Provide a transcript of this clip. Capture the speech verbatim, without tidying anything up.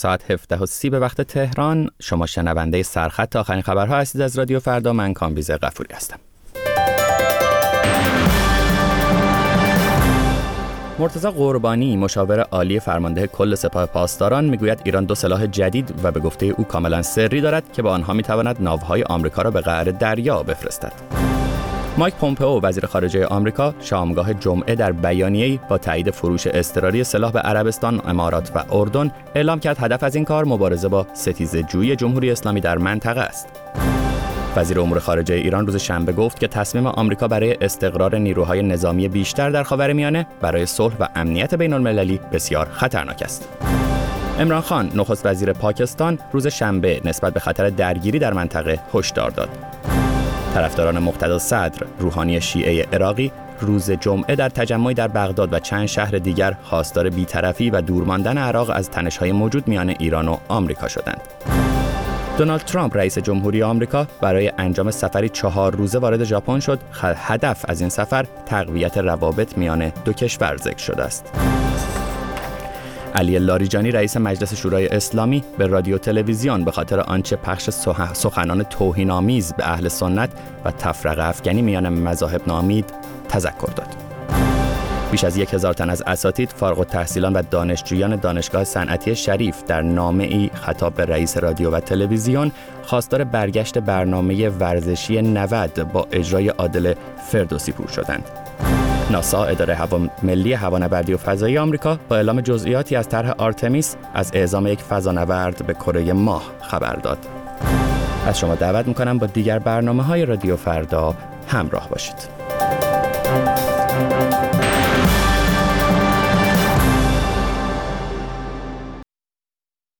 ساعت هفده و سی به وقت تهران. شما شنونده سرخط آخرین خبرها هستید از رادیو فردا. من کامبیز غفوری هستم. مرتضی قربانی مشاور عالی فرمانده کل سپاه پاسداران میگوید ایران دو سلاح جدید و به گفته او کاملا سری دارد که با آنها میتواند ناوهای آمریکا را به قعر دریا بفرستد. مایک پومپئو وزیر خارجه آمریکا شامگاه جمعه در بیانیه‌ای با تایید فروش اضطراری سلاح به عربستان، امارات و اردن اعلام کرد هدف از این کار مبارزه با ستیزه‌جویی جمهوری اسلامی در منطقه است. وزیر امور خارجه ایران روز شنبه گفت که تصمیم آمریکا برای استقرار نیروهای نظامی بیشتر در خاورمیانه برای صلح و امنیت بین‌المللی بسیار خطرناک است. عمران خان نخست وزیر پاکستان روز شنبه نسبت به خطر درگیری در منطقه هشدار داد. طرفداران مقتدا صدر روحانی شیعه عراقی روز جمعه در تجمعی در بغداد و چند شهر دیگر خواستار بی‌طرفی و دور ماندن عراق از تنش‌های موجود میان ایران و آمریکا شدند. دونالد ترامپ رئیس جمهوری آمریکا برای انجام سفری چهار روزه وارد ژاپن شد. هدف از این سفر تقویت روابط میان دو کشور ذکر شده است. علی لاریجانی رئیس مجلس شورای اسلامی به رادیو تلویزیون به خاطر آنچه پخش سخنان توهین‌آمیز به اهل سنت و تفرقه افکنی میان مذاهب نامید تذکر داد. بیش از یک هزار تن از اساتید، فارغ التحصیلان و دانشجویان دانشگاه صنعتی شریف در نامه‌ای خطاب به رئیس رادیو و تلویزیون خواستار برگشت برنامه ورزشی نود با اجرای عادل فردوسی پور شدند. ناسا اداره هوا ملی هوانوردی و فضایی آمریکا با اعلام جزئیاتی از طرح آرتمیس از اعزام یک فضانورد به کره ماه خبر داد. از شما دعوت می‌کنم با دیگر برنامه‌های رادیو فردا همراه باشید.